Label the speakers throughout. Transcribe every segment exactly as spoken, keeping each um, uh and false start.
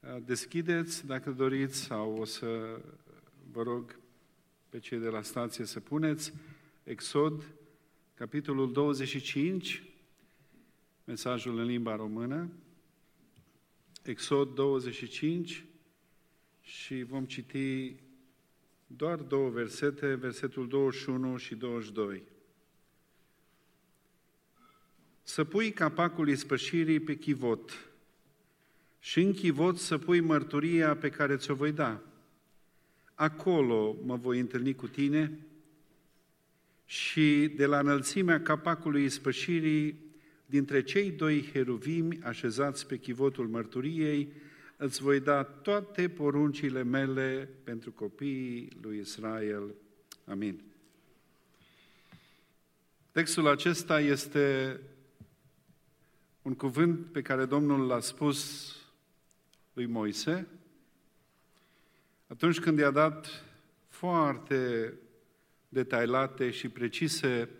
Speaker 1: deschideți, dacă doriți, sau o să vă rog pe cei de la stație să puneți Exod, capitolul douăzeci și cinci, mesajul în limba română, Exod douăzeci și cinci, și vom citi doar două versete, versetul douăzeci și unu și douăzeci și doi. Să pui capacul ispășirii pe chivot și în chivot să pui mărturia pe care ți-o voi da. Acolo mă voi întâlni cu tine și de la înălțimea capacului ispășirii, dintre cei doi heruvimi așezați pe chivotul mărturiei, îți voi da toate poruncile mele pentru copiii lui Israel. Amin. Textul acesta este un cuvânt pe care Domnul l-a spus lui Moise atunci când i-a dat foarte detaliate și precise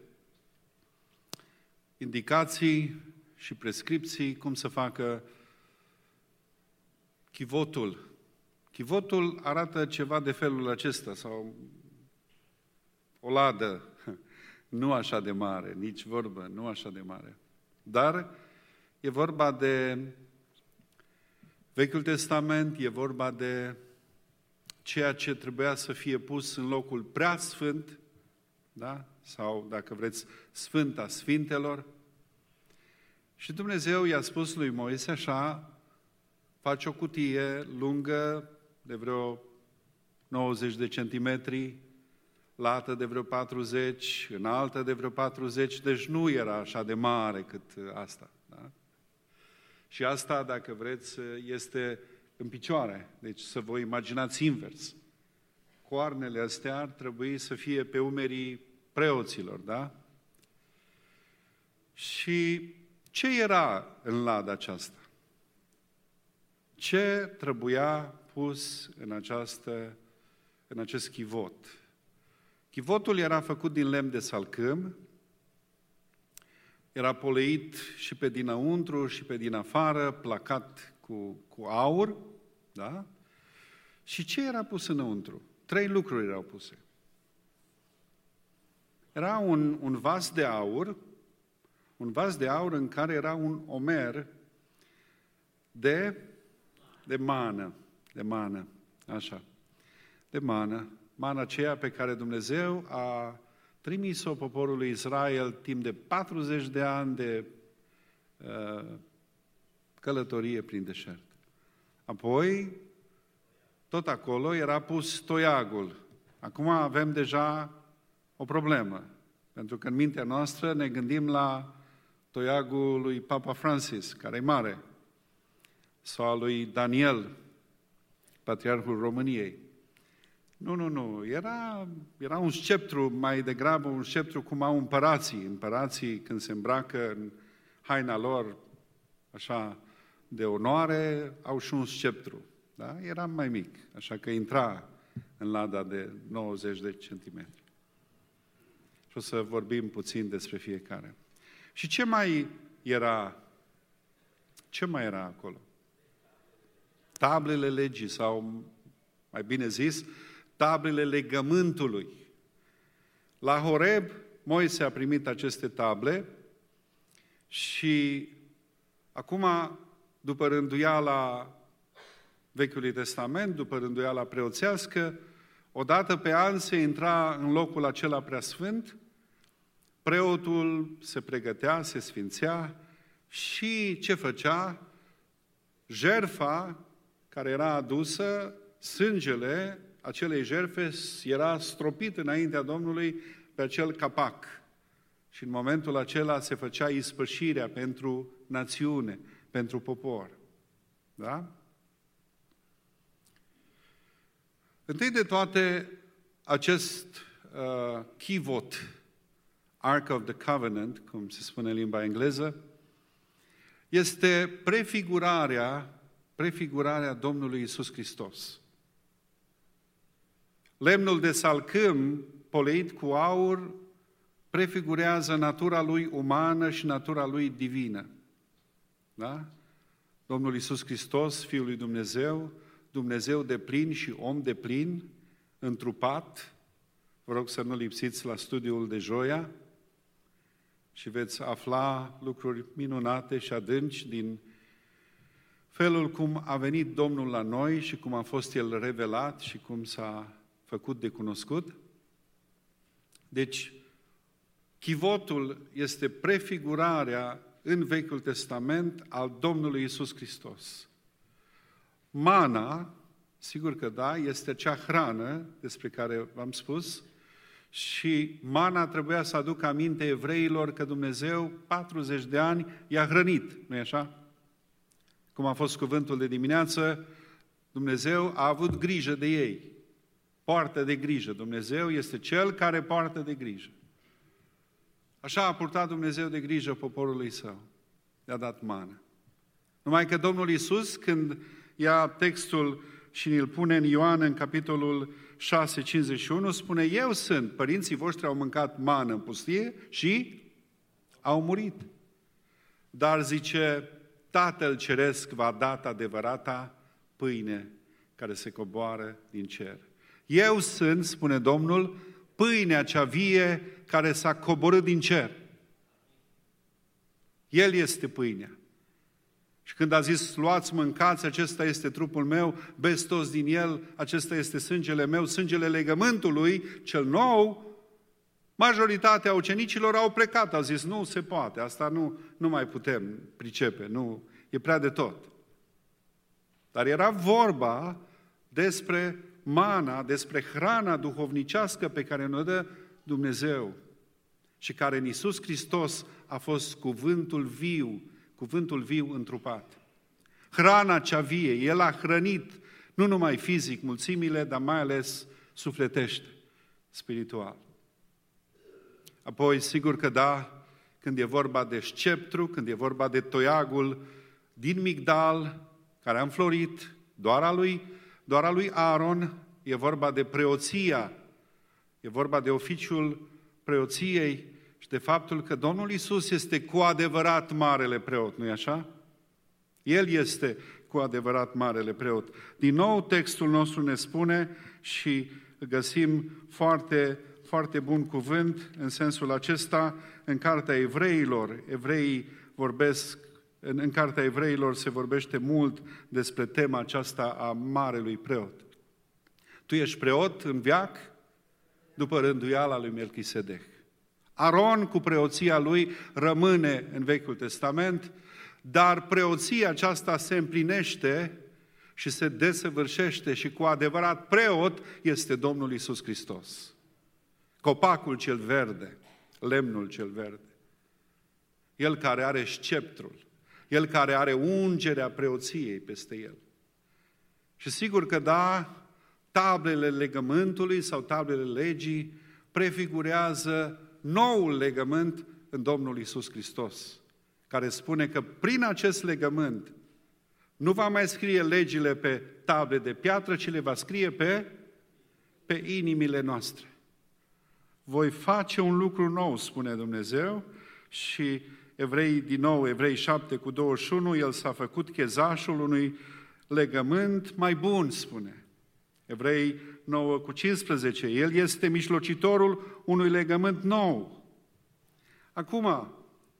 Speaker 1: indicații și prescripții cum să facă chivotul. Chivotul arată ceva de felul acesta, sau o ladă, nu așa de mare, nici vorbă, nu așa de mare. Dar e vorba de Vechiul Testament, e vorba de ceea ce trebuia să fie pus în locul prea sfânt, da? Sau, dacă vreți, Sfânta Sfintelor. Și Dumnezeu i-a spus lui Moise așa: faci o cutie lungă de vreo nouăzeci de centimetri, lată de vreo patruzeci, înaltă de vreo patruzeci, deci nu era așa de mare cât asta. Da? Și asta, dacă vreți, este în picioare. Deci să vă imaginați invers. Coarnele astea ar trebui să fie pe umerii preoților, da? Și ce era în lada aceasta? Ce trebuia pus în, această, în acest chivot? Chivotul era făcut din lemn de salcâm, era poleit și pe dinăuntru și pe din afară, placat cu, cu aur, da? Și ce era pus înăuntru? Trei lucruri erau puse. Era un, un vas de aur, un vas de aur în care era un omer de, de mană, de mană, așa, de mană, mana aceea pe care Dumnezeu a trimis-o poporului Israel timp de patruzeci de ani de uh, călătorie prin deșert. Apoi, tot acolo era pus toiagul. Acum avem deja o problemă, pentru că în mintea noastră ne gândim la toiagul lui Papa Francis, care e mare, sau al lui Daniel, Patriarhul României. Nu, nu, nu, era, era un sceptru, mai degrabă un sceptru cum au împărații. Împărații, când se îmbracă în haina lor, așa, de onoare, au și un sceptru. Da? Era mai mic, așa că intra în lada de nouăzeci de centimetri. Și o să vorbim puțin despre fiecare. Și ce mai era? Ce mai era acolo? Tablele legii, sau mai bine zis, tablele legământului. La Horeb, Moise a primit aceste table și acum, după rânduiala Vechiului Testament, după rânduiala preoțească, odată pe an se intra în locul acela preasfânt, preotul se pregătea, se sfințea și ce făcea? Jertfa care era adusă, sângele acelei jertfe era stropit înaintea Domnului pe acel capac. Și în momentul acela se făcea ispășirea pentru națiune, pentru popor. Da? Întâi de toate, acest uh, chivot, Ark of the Covenant, cum se spune în limba engleză, este prefigurarea, prefigurarea Domnului Iisus Hristos. Lemnul de salcâm, poleit cu aur, prefigurează natura lui umană și natura lui divină. Da? Domnul Iisus Hristos, Fiul lui Dumnezeu, Dumnezeu de plin și om de plin, întrupat. Vă rog să nu lipsiți la studiul de joia și veți afla lucruri minunate și adânci din felul cum a venit Domnul la noi și cum a fost El revelat și cum s-a făcut de cunoscut. Deci, chivotul este prefigurarea în Vechiul Testament al Domnului Iisus Hristos. Mana, sigur că da, este acea hrană despre care v-am spus și mana trebuia să aducă aminte evreilor că Dumnezeu patruzeci de ani i-a hrănit, nu-i așa? Cum a fost cuvântul de dimineață, Dumnezeu a avut grijă de ei. Poartă de grijă. Dumnezeu este Cel care poartă de grijă. Așa a purtat Dumnezeu de grijă poporului Său. I-a dat mană. Numai că Domnul Iisus, când ia textul și îl pune în Ioan, în capitolul șase, cincizeci și unu, spune, eu sunt, părinții voștri au mâncat mană în pustie și au murit. Dar, zice, Tatăl Ceresc v-a dat adevărata pâine care se coboară din cer. Eu sunt, spune Domnul, pâinea cea vie care s-a coborât din cer. El este pâinea. Și când a zis, luați, mâncați, acesta este trupul meu, beți toți din el, acesta este sângele meu, sângele legământului, cel nou, majoritatea ucenicilor au plecat, au zis, nu se poate, asta nu, nu mai putem pricepe, nu, e prea de tot. Dar era vorba despre mana, despre hrana duhovnicească pe care ne dă Dumnezeu și care în Iisus Hristos a fost cuvântul viu, cuvântul viu întrupat. Hrana cea vie, El a hrănit nu numai fizic mulțimile, dar mai ales sufletește, spiritual. Apoi, sigur că da, când e vorba de sceptru, când e vorba de toiagul din migdal, care a înflorit, doar a lui, doar a lui Aaron, e vorba de preoția, e vorba de oficiul preoției și de faptul că Domnul Iisus este cu adevărat marele preot, nu-i așa? El este cu adevărat marele preot. Din nou, textul nostru ne spune și găsim foarte, foarte bun cuvânt în sensul acesta în Cartea Evreilor. Evreii vorbesc, în, în Cartea Evreilor se vorbește mult despre tema aceasta a marelui preot. Tu ești preot în veac după rânduiala lui Melchisedec. Aron cu preoția lui rămâne în Vechiul Testament, dar preoția aceasta se împlinește și se desăvârșește și cu adevărat preot este Domnul Iisus Hristos. Copacul cel verde, lemnul cel verde. El care are sceptrul, El care are ungerea preoției peste El. Și sigur că da, tablele legământului sau tablele legii prefigurează noul legământ în Domnul Iisus Hristos, care spune că prin acest legământ nu va mai scrie legile pe table de piatră, ci le va scrie pe, pe inimile noastre. Voi face un lucru nou, spune Dumnezeu, și Evrei, din nou, Evrei șapte cu douăzeci și unu, El s-a făcut chezașul unui legământ mai bun, spune. Evrei nouă cu cincisprezece, El este mijlocitorul unui legământ nou. Acum,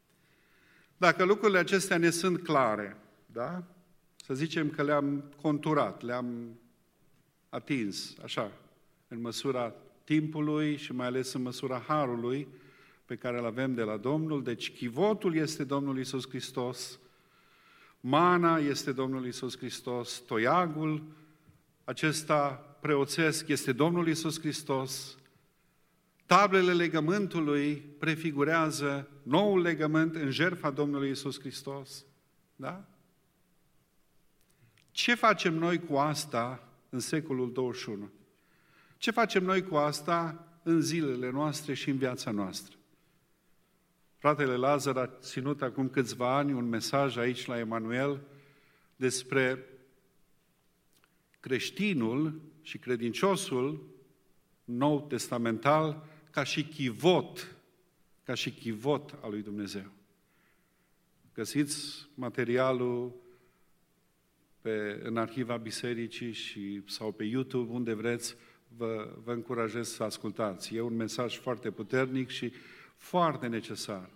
Speaker 1: dacă lucrurile acestea ne sunt clare, da? Să zicem că le-am conturat, le-am atins, așa, în măsura timpului și mai ales în măsura harului pe care îl avem de la Domnul. Deci chivotul este Domnul Iisus Hristos, mana este Domnul Iisus Hristos, toiagul acesta preoțesc este Domnul Iisus Hristos, tablele legământului prefigurează noul legământ în jertfa Domnului Iisus Hristos. Da? Ce facem noi cu asta în secolul douăzeci și unu? Ce facem noi cu asta în zilele noastre și în viața noastră? Fratele Lazar a ținut acum câțiva ani un mesaj aici la Emanuel despre creștinul și credinciosul nou testamental ca și chivot, ca și chivot al lui Dumnezeu. Găsiți materialul pe, în arhiva bisericii și, sau pe YouTube, unde vreți, vă, vă încurajez să ascultați. E un mesaj foarte puternic și foarte necesar.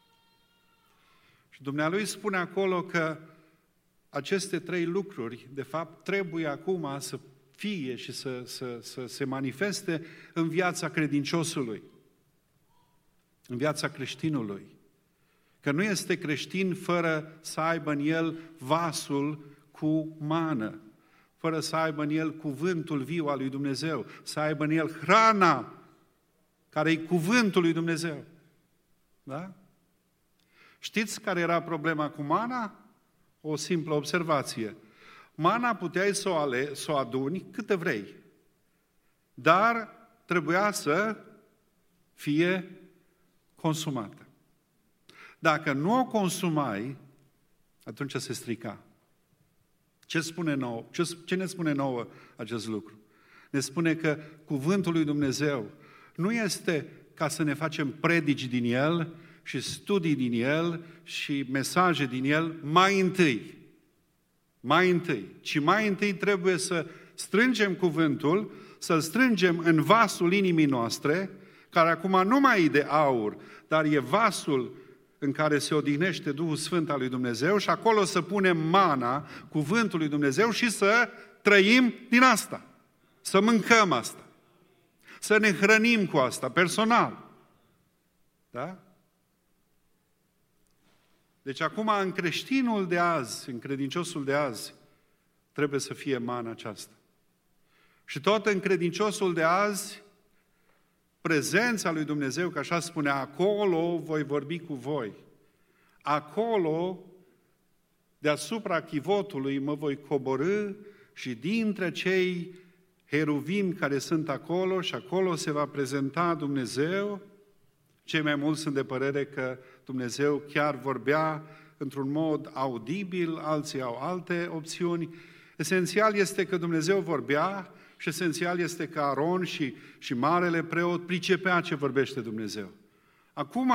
Speaker 1: Și Dumnealui spune acolo că aceste trei lucruri, de fapt, trebuie acum să fie și să, să, să se manifeste în viața credinciosului, în viața creștinului. Că nu este creștin fără să aibă în el vasul cu mană, fără să aibă în el cuvântul viu al lui Dumnezeu, să aibă în el hrana care e cuvântul lui Dumnezeu. Da? Știți care era problema cu mana? O simplă observație. Mana puteai să o, ale, să o aduni câte vrei, dar trebuia să fie consumată. Dacă nu o consumai, atunci se strica. Ce spune nouă? Ce, ce ne spune nouă acest lucru? Ne spune că cuvântul lui Dumnezeu nu este ca să ne facem predici din el și studii din el și mesaje din el mai întâi. Mai întâi. Ci mai întâi trebuie să strângem cuvântul, să-l strângem în vasul inimii noastre, care acum nu mai e de aur, dar e vasul în care se odihnește Duhul Sfânt al lui Dumnezeu și acolo să punem mana, cuvântul lui Dumnezeu și să trăim din asta. Să mâncăm asta. Să ne hrănim cu asta, personal. Da? Deci acum în creștinul de azi, în credinciosul de azi, trebuie să fie mana aceasta. Și tot în credinciosul de azi, prezența lui Dumnezeu, că așa spune, acolo voi vorbi cu voi. Acolo, deasupra chivotului, mă voi coborî și dintre cei heruvim care sunt acolo, și acolo se va prezenta Dumnezeu. Cei mai mulți sunt de părere că Dumnezeu chiar vorbea într-un mod audibil, alții au alte opțiuni. Esențial este că Dumnezeu vorbea și esențial este că Aron și, și marele preot pricepea ce vorbește Dumnezeu. Acum,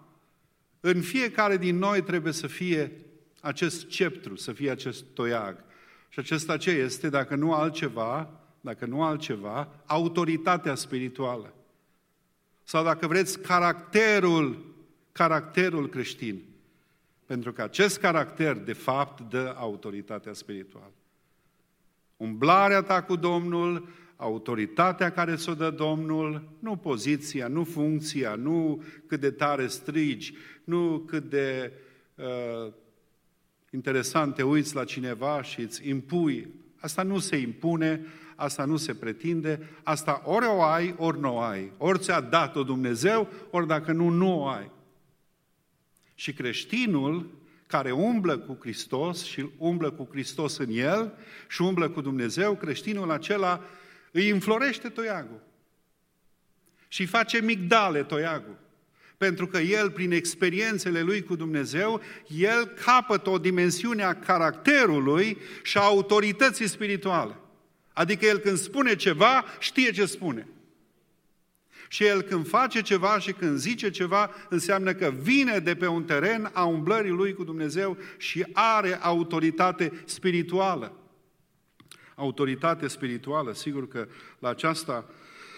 Speaker 1: în fiecare din noi trebuie să fie acest sceptru, să fie acest toiag. Și acesta ce este, dacă nu altceva, dacă nu altceva, autoritatea spirituală. Sau dacă vreți, caracterul, caracterul creștin. Pentru că acest caracter, de fapt, dă autoritatea spirituală. Umblarea ta cu Domnul, autoritatea care ți-o dă Domnul, nu poziția, nu funcția, nu cât de tare strigi, nu cât de uh, interesant te uiți la cineva și îți impui. Asta nu se impune, asta nu se pretinde, asta ori o ai, ori nu o ai. Ori ți-a dat-o Dumnezeu, ori dacă nu, nu o ai. Și creștinul care umblă cu Hristos și umblă cu Hristos în el și umblă cu Dumnezeu, creștinul acela îi înflorește toiagul. Și îi face migdale toiagul. Pentru că el, prin experiențele lui cu Dumnezeu, el capătă o dimensiune a caracterului și a autorității spirituale. Adică el când spune ceva, știe ce spune. Și el când face ceva și când zice ceva, înseamnă că vine de pe un teren a umblării lui cu Dumnezeu și are autoritate spirituală. Autoritate spirituală, sigur că la aceasta,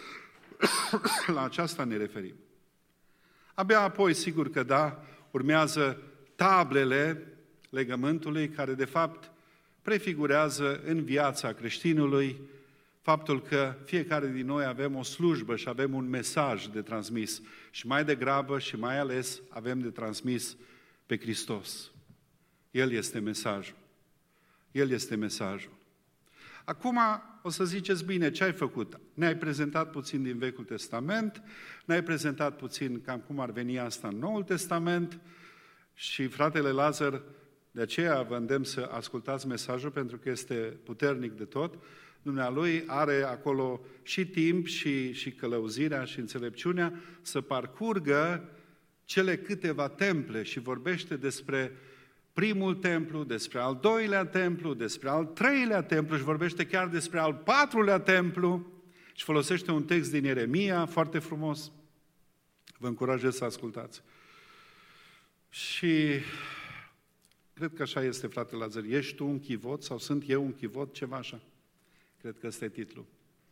Speaker 1: la aceasta ne referim. Abia apoi, sigur că da, urmează tablele legământului, care de fapt prefigurează în viața creștinului faptul că fiecare din noi avem o slujbă și avem un mesaj de transmis și mai degrabă și mai ales avem de transmis pe Hristos. El este mesajul. El este mesajul. Acum o să ziceți, bine, ce ai făcut? Ne-ai prezentat puțin din Vechiul Testament, ne-ai prezentat puțin cam cum ar veni asta în Noul Testament și fratele Lazar, de aceea vă îndemn să ascultați mesajul pentru că este puternic de tot. Dumnealui are acolo și timp și, și călăuzirea și înțelepciunea să parcurgă cele câteva temple și vorbește despre primul templu, despre al doilea templu, despre al treilea templu și vorbește chiar despre al patrulea templu și folosește un text din Ieremia foarte frumos. Vă încurajez să ascultați. Și Cred că așa este, frate Lazar. Ești tu un chivot sau sunt eu un chivot? Ceva așa. Cred că ăsta e titlul.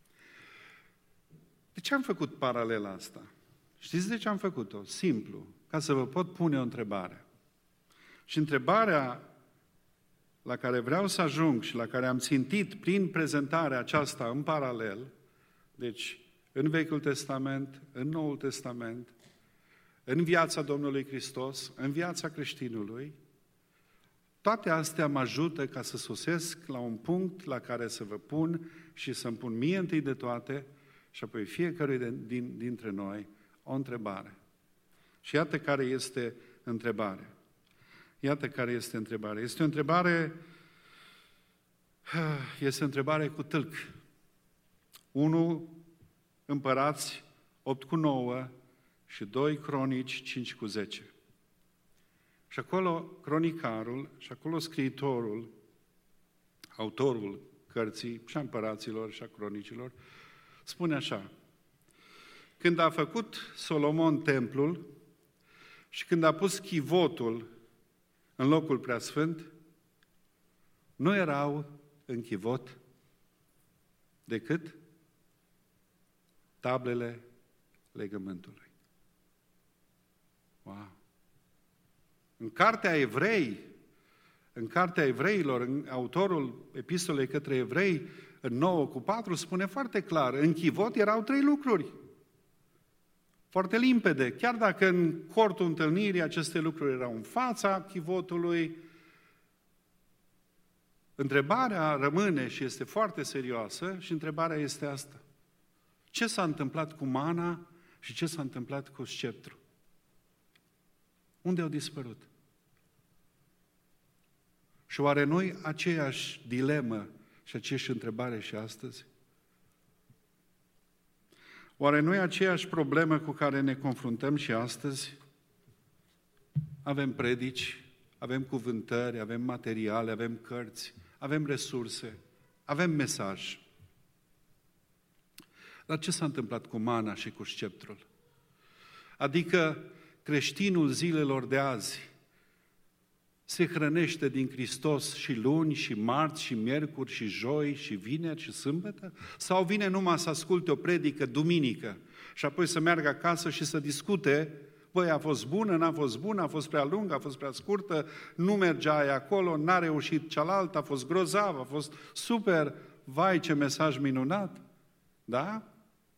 Speaker 1: De ce am făcut paralela asta? Știți de ce am făcut-o? Simplu, ca să vă pot pune o întrebare. Și întrebarea la care vreau să ajung și la care am țintit prin prezentarea aceasta în paralel, deci în Vechiul Testament, în Noul Testament, în viața Domnului Hristos, în viața creștinului, toate astea mă ajută ca să sosesc la un punct la care să vă pun și să-mi pun mie întâi de toate și apoi fiecare din, dintre noi o întrebare. Și iată care este întrebarea. Iată care este întrebarea. Este o întrebare, este o întrebare cu tâlc. unu Împărați opt cu nouă și doi Cronici cinci cu zece. Și acolo cronicarul, și acolo scriitorul, autorul cărții și a împăraților și a cronicilor, spune așa: când a făcut Solomon templul și când a pus chivotul în locul preasfânt, nu erau în chivot decât tablele legământului. Wow! În cartea Evrei, în cartea Evreilor, în autorul epistolei către evrei, în nouă cu patru, spune foarte clar, în chivot erau trei lucruri. Foarte limpede, chiar dacă în cortul întâlnirii aceste lucruri erau în fața chivotului, întrebarea rămâne și este foarte serioasă și întrebarea este asta. Ce s-a întâmplat cu mana și ce s-a întâmplat cu sceptru? Unde au dispărut? Și oare noi aceeași dilemă și aceeași întrebare și astăzi? Oare noi aceeași problemă cu care ne confruntăm și astăzi? Avem predici, avem cuvântări, avem materiale, avem cărți, avem resurse, avem mesaj. Dar ce s-a întâmplat cu mana și cu sceptrul? Adică creștinul zilelor de azi se hrănește din Hristos și luni, și marți, și miercuri, și joi, și vineri, și sâmbătă? Sau vine numai să asculte o predică duminică și apoi să meargă acasă și să discute, băi, a fost bună, n-a fost bună, a fost prea lungă, a fost prea scurtă, nu mergea aia acolo, n-a reușit cealaltă, a fost grozav, a fost super, vai ce mesaj minunat, da?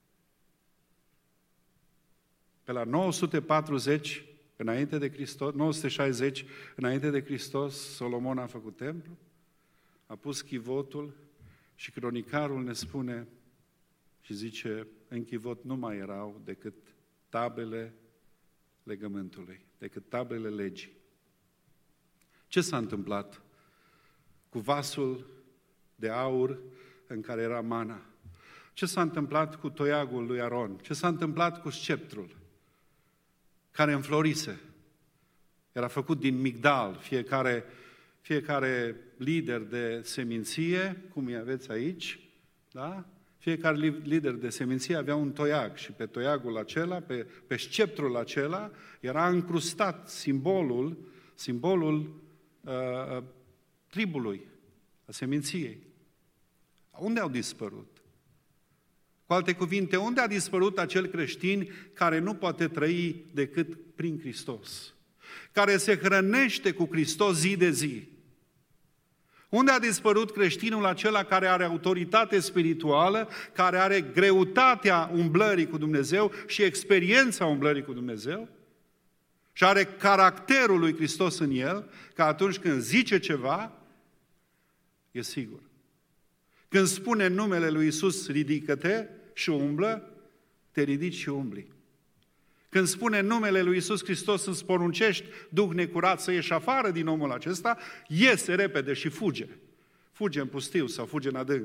Speaker 1: Pe la nouă sute patruzeci, înainte de Hristos, nouă sute șaizeci, înainte de Hristos, Solomon a făcut templu, a pus chivotul și cronicarul ne spune și zice, în chivot nu mai erau decât tablele legământului, decât tablele legii. Ce s-a întâmplat cu vasul de aur în care era mana? Ce s-a întâmplat cu toiagul lui Aron? Ce s-a întâmplat cu sceptrul care înflorise? Era făcut din migdal, fiecare, fiecare lider de seminție, cum îi aveți aici, da? Fiecare lider de seminție avea un toiag și pe toiagul acela, pe, pe sceptrul acela, era încrustat simbolul, simbolul uh, tribului, a seminției. Unde au dispărut? Cu alte cuvinte, unde a dispărut acel creștin care nu poate trăi decât prin Hristos? Care se hrănește cu Hristos zi de zi? Unde a dispărut creștinul acela care are autoritate spirituală, care are greutatea umblării cu Dumnezeu și experiența umblării cu Dumnezeu? Și are caracterul lui Hristos în el, că atunci când zice ceva, e sigur. Când spune numele lui Iisus, ridică-te și umblă, te ridici și umbli. Când spune numele lui Iisus Hristos, îți poruncești, duh necurat, să ieși afară din omul acesta, iese repede și fuge. Fuge în pustiu sau fuge în adânc.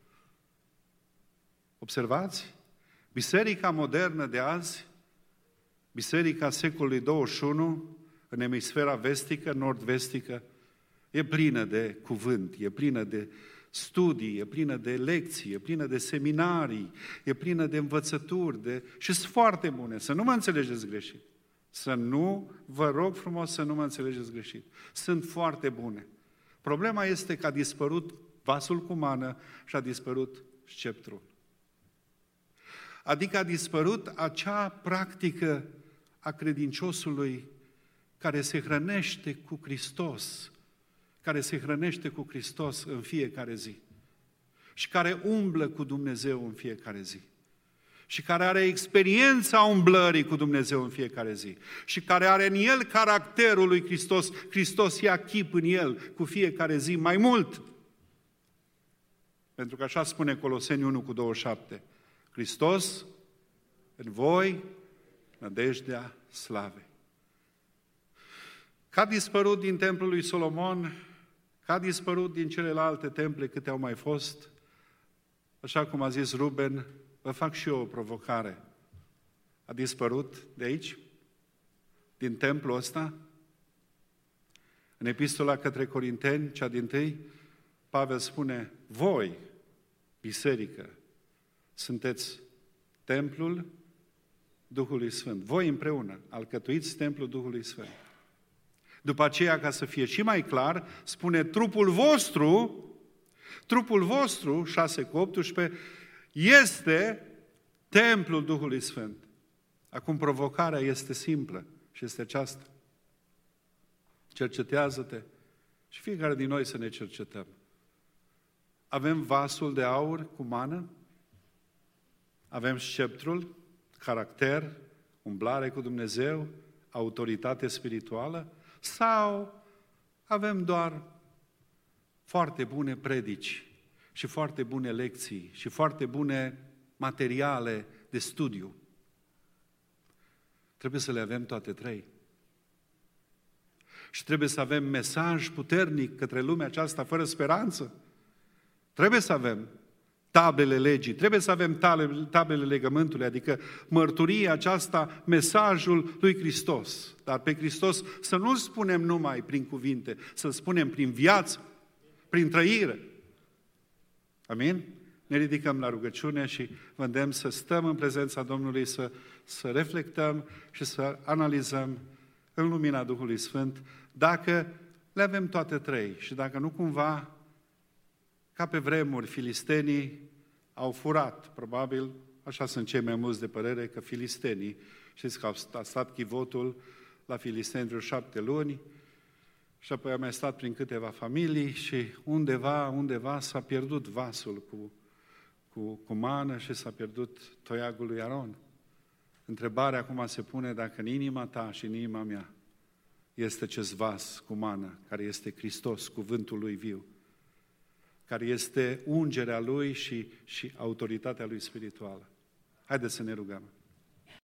Speaker 1: Observați? Biserica modernă de azi, biserica secolului douăzeci și unu, în emisfera vestică, nord-vestică, e plină de cuvânt, e plină de studii, e plină de lecții, e plină de seminarii, e plină de învățături, de... și sunt foarte bune, să nu mă înțelegeți greșit. Să nu, vă rog frumos să nu mă înțelegeți greșit. Sunt foarte bune. Problema este că a dispărut vasul cu mană și a dispărut sceptrul. Adică a dispărut acea practică a credinciosului care se hrănește cu Hristos, care se hrănește cu Hristos în fiecare zi și care umblă cu Dumnezeu în fiecare zi și care are experiența umblării cu Dumnezeu în fiecare zi și care are în el caracterul lui Hristos. Hristos ia chip în el cu fiecare zi mai mult. Pentru că așa spune Coloseni unu cu douăzeci și șapte. Hristos în voi, nădejdea slavei. Că a dispărut din templul lui Solomon, că a dispărut din celelalte temple câte au mai fost, așa cum a zis Ruben, vă fac și eu o provocare. A dispărut de aici, din templul ăsta? În epistola către Corinteni, cea dintâi, Pavel spune, voi, biserică, sunteți templul Duhului Sfânt. Voi împreună alcătuiți templul Duhului Sfânt. După aceea, ca să fie și mai clar, spune trupul vostru, trupul vostru, șase cu optsprezece, este templul Duhului Sfânt. Acum provocarea este simplă și este aceasta. Cercetează-te și fiecare din noi să ne cercetăm. Avem vasul de aur cu mană? Avem sceptrul, caracter, umblare cu Dumnezeu, autoritate spirituală? Sau avem doar foarte bune predici și foarte bune lecții și foarte bune materiale de studiu? Trebuie să le avem toate trei. Și trebuie să avem mesaj puternic către lumea aceasta fără speranță. Trebuie să avem tablele legii, trebuie să avem tablele legământului, adică mărturia aceasta, mesajul lui Hristos. Dar pe Hristos să nu-L spunem numai prin cuvinte, să-L spunem prin viață, prin trăire. Amin? Ne ridicăm la rugăciune și vă îndemn să stăm în prezența Domnului, să, să reflectăm și să analizăm în lumina Duhului Sfânt dacă le avem toate trei și dacă nu cumva, ca pe vremuri, filistenii au furat, probabil, așa sunt cei mai mulți de părere, că filistenii, știți că a stat chivotul la filisteni vreo șapte luni și apoi a mai stat prin câteva familii și undeva, undeva s-a pierdut vasul cu, cu, cu mană și s-a pierdut toiagul lui Aron. Întrebarea acum se pune dacă în inima ta și în inima mea este acest vas cu mană, care este Hristos, cuvântul lui viu, care este ungerea Lui și, și autoritatea Lui spirituală. Haideți să ne rugăm.